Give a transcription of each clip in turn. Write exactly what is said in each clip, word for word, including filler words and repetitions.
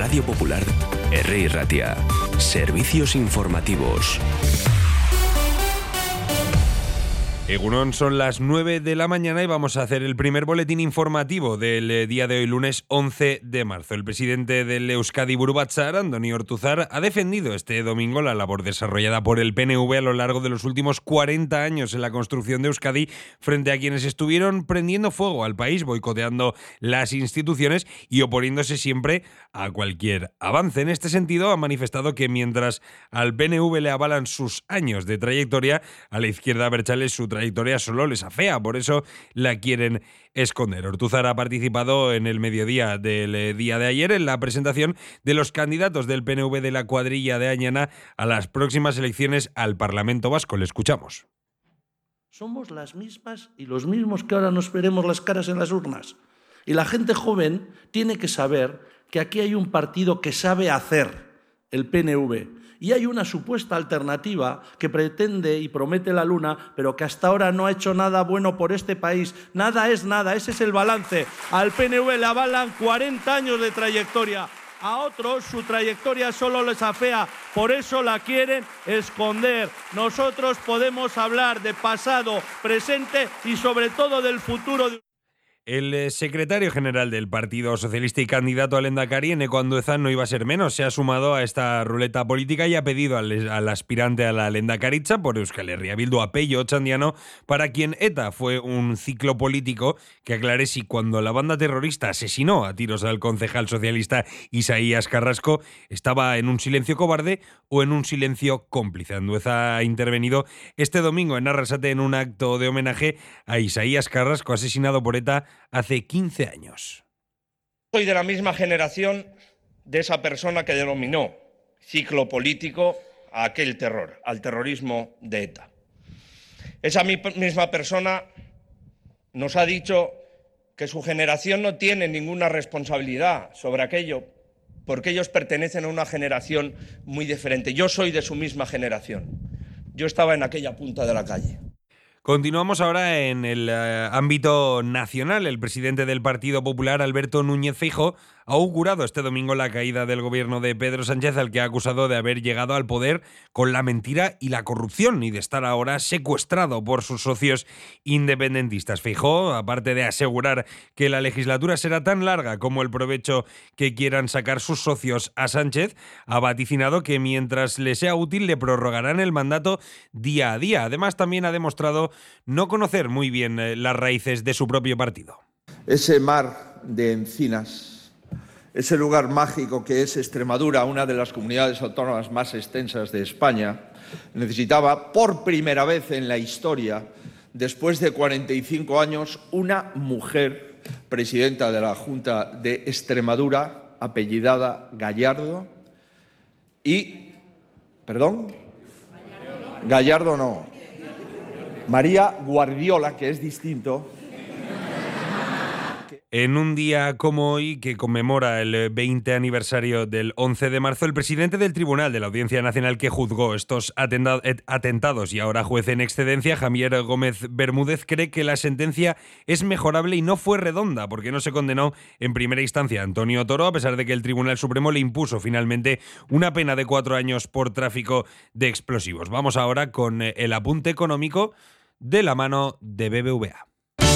Radio Popular, Herri Ratia. Servicios informativos. Egunon, son las nueve de la mañana y vamos a hacer el primer boletín informativo del día de hoy, lunes once de marzo. El presidente del Euskadi Buru Batzar, Andoni Ortuzar, ha defendido este domingo la labor desarrollada por el P N V a lo largo de los últimos cuarenta años en la construcción de Euskadi frente a quienes estuvieron prendiendo fuego al país, boicoteando las instituciones y oponiéndose siempre a cualquier avance. En este sentido, ha manifestado que mientras al P N V le avalan sus años de trayectoria, a la izquierda abertzale su trayectoria trayectoria solo les afea, por eso la quieren esconder. Ortuzar ha participado en el mediodía del día de ayer en la presentación de los candidatos del P N V de la cuadrilla de Añana a las próximas elecciones al Parlamento Vasco. Le escuchamos. Somos las mismas y los mismos que ahora nos veremos las caras en las urnas. Y la gente joven tiene que saber que aquí hay un partido que sabe hacer, el P N V. Y hay una supuesta alternativa que pretende y promete la luna, pero que hasta ahora no ha hecho nada bueno por este país. Nada es nada, ese es el balance. Al P N V le avalan cuarenta años de trayectoria. A otros su trayectoria solo les afea, por eso la quieren esconder. Nosotros podemos hablar de pasado, presente y sobre todo del futuro de... El secretario general del Partido Socialista y candidato al Lehendakari, Eneko Andueza, no iba a ser menos. Se ha sumado a esta ruleta política y ha pedido al, al aspirante a la Lehendakaritza por Euskal Herria Bildu, a Pello Otxandiano, para quien ETA fue un ciclo político, que aclare si cuando la banda terrorista asesinó a tiros al concejal socialista Isaías Carrasco estaba en un silencio cobarde o en un silencio cómplice. Andueza ha intervenido este domingo en Arrasate en un acto de homenaje a Isaías Carrasco, asesinado por ETA hace quince años. Soy de la misma generación de esa persona que denominó ciclo político a aquel terror, al terrorismo de ETA. Esa misma persona nos ha dicho que su generación no tiene ninguna responsabilidad sobre aquello, porque ellos pertenecen a una generación muy diferente. Yo soy de su misma generación. Yo estaba en aquella punta de la calle. Continuamos ahora en el uh, ámbito nacional. El presidente del Partido Popular, Alberto Núñez Feijóo, ha augurado este domingo la caída del gobierno de Pedro Sánchez, al que ha acusado de haber llegado al poder con la mentira y la corrupción y de estar ahora secuestrado por sus socios independentistas. Feijóo, aparte de asegurar que la legislatura será tan larga como el provecho que quieran sacar sus socios a Sánchez, ha vaticinado que mientras le sea útil le prorrogarán el mandato día a día. Además, también ha demostrado no conocer muy bien las raíces de su propio partido. Ese mar de encinas, ese lugar mágico que es Extremadura, una de las comunidades autónomas más extensas de España, necesitaba por primera vez en la historia, después de cuarenta y cinco años, una mujer presidenta de la Junta de Extremadura, apellidada Gallardo, y... ¿Perdón? Gallardo no. María Guardiola, que es distinto. En un día como hoy, que conmemora el veinte aniversario del once de marzo, el presidente del Tribunal de la Audiencia Nacional que juzgó estos atentados y ahora juez en excedencia, Javier Gómez Bermúdez, cree que la sentencia es mejorable y no fue redonda, porque no se condenó en primera instancia a Antonio Toro, a pesar de que el Tribunal Supremo le impuso finalmente una pena de cuatro años por tráfico de explosivos. Vamos ahora con el apunte económico de la mano de B B V A.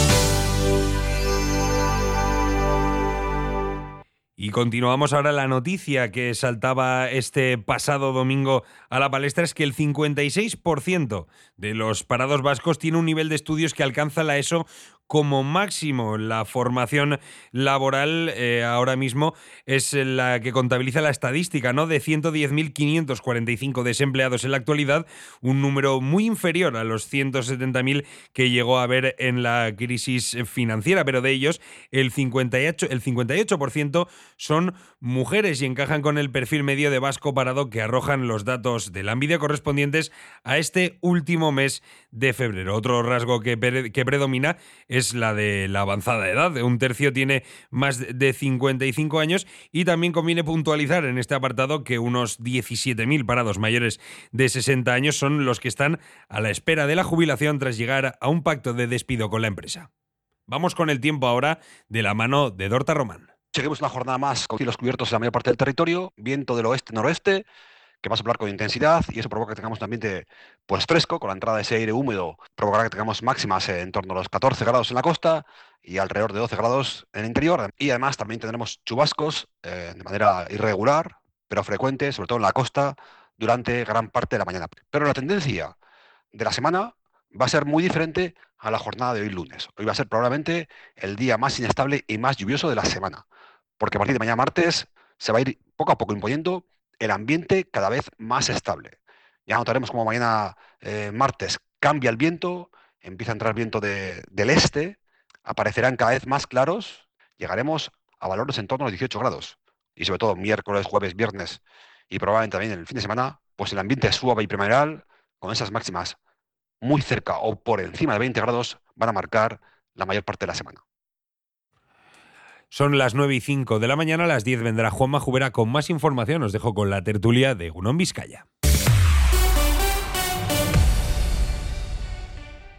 Y continuamos ahora. La noticia que saltaba este pasado domingo a la palestra es que el cincuenta y seis por ciento de los parados vascos tiene un nivel de estudios que alcanza la ESO como máximo. La formación laboral eh, ahora mismo es la que contabiliza la estadística, ¿no?, de ciento diez mil quinientos cuarenta y cinco desempleados en la actualidad, un número muy inferior a los ciento setenta mil que llegó a haber en la crisis financiera, pero de ellos el cincuenta y ocho, el cincuenta y ocho por ciento son mujeres y encajan con el perfil medio de vasco parado que arrojan los datos de Lanbide correspondientes a este último mes de febrero. Otro rasgo que, pre- que predomina es la de la avanzada edad. Un tercio tiene más de cincuenta y cinco años y también conviene puntualizar en este apartado que unos diecisiete mil parados mayores de sesenta años son los que están a la espera de la jubilación tras llegar a un pacto de despido con la empresa. Vamos con el tiempo ahora de la mano de Dorta Román. Seguimos una jornada más con cielos cubiertos en la mayor parte del territorio, viento del oeste-noroeste, que va a soplar con intensidad y eso provoca que tengamos un ambiente pues, fresco, con la entrada de ese aire húmedo, provocará que tengamos máximas en torno a los catorce grados en la costa y alrededor de doce grados en el interior. Y además también tendremos chubascos eh, de manera irregular, pero frecuente, sobre todo en la costa, durante gran parte de la mañana. Pero la tendencia de la semana va a ser muy diferente a la jornada de hoy lunes. Hoy va a ser probablemente el día más inestable y más lluvioso de la semana, porque a partir de mañana martes se va a ir poco a poco imponiendo el ambiente cada vez más estable. Ya notaremos cómo mañana eh, martes cambia el viento, empieza a entrar viento de, del este, aparecerán cada vez más claros, llegaremos a valores en torno a los dieciocho grados. Y sobre todo miércoles, jueves, viernes y probablemente también el fin de semana, pues el ambiente suave y primaveral, con esas máximas muy cerca o por encima de veinte grados, van a marcar la mayor parte de la semana. Son las nueve y cinco de la mañana, a las diez vendrá Juanma Jubera con más información. Os dejo con la tertulia de Egunon Vizcaya.